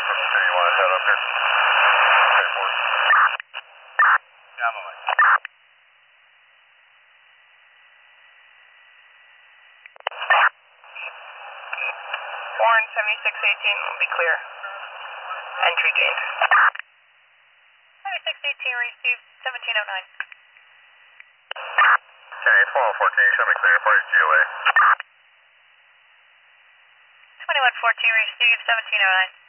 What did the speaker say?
Okay, you want to head up here? Okay, forward. Yeah, I'm away. Warren 7618 will be clear. Entry gained. 7618 received 1709. Okay, 1214, show me clear. Party's GOA. 2114 received 1709.